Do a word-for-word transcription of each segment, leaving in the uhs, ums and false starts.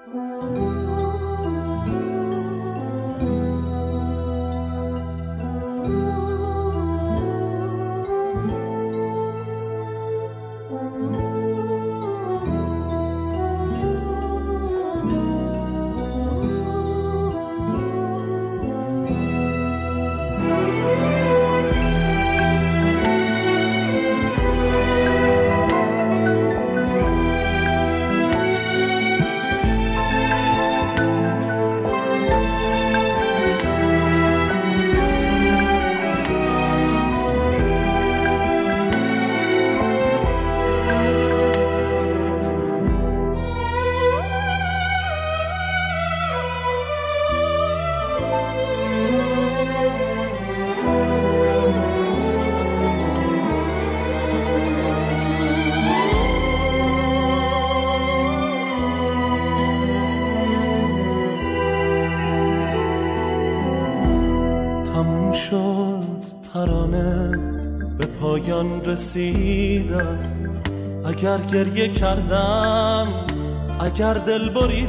پایان رسیدم، اگر گریه کردم، اگر دل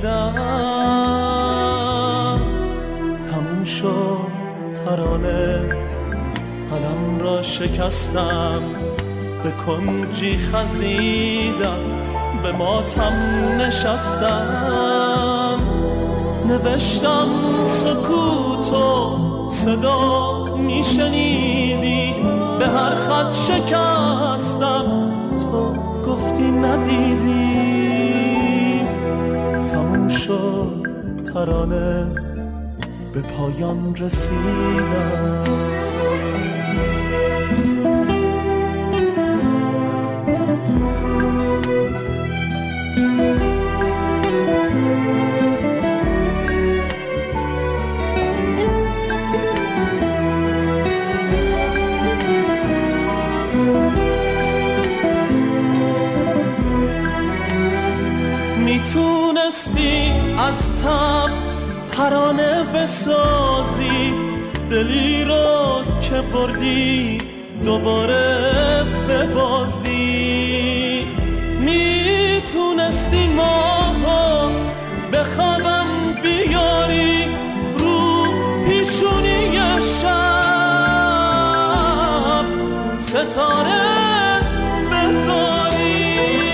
بریدم، تموم شد ترانه، قلم را شکستم، به کنجی خزیدم، به ماتم نشستم، نوشتم سکوتو صدا میشنیدی، به هر خط شکستم، تو گفتی ندیدی. تموم شد ترانه، به پایان رسیدم. میتونستی از تب ترانه بسازی، دلی رو که بردی دوباره ببازی. میتونستی ماها به خوابم بیاری، رو پیشونی شب ستاره بذاری.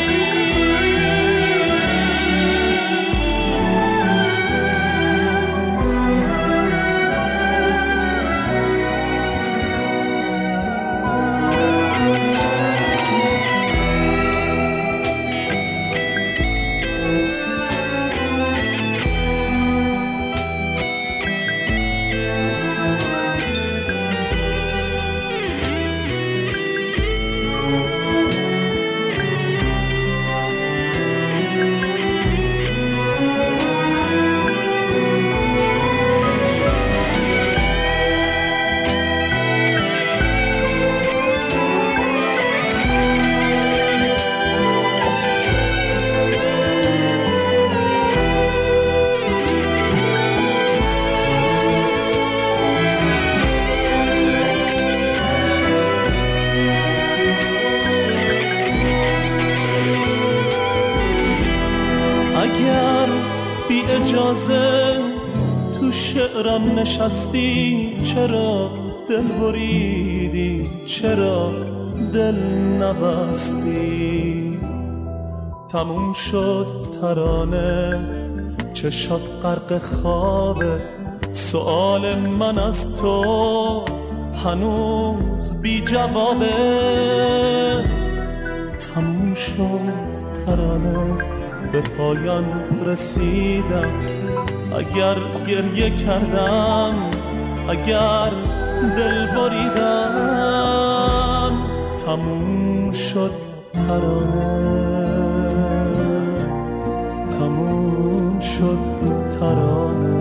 اجازه تو شعرم نشستی، چرا دل بریدی، چرا دل نبستی. تموم شد ترانه، چشات غرق خوابه، سؤال من از تو هنوز بی جوابه. تموم شد ترانه، به پایان رسیدم، اگر گریه کردم، اگر دل بریدم. تموم شد ترانه، تموم شد ترانه.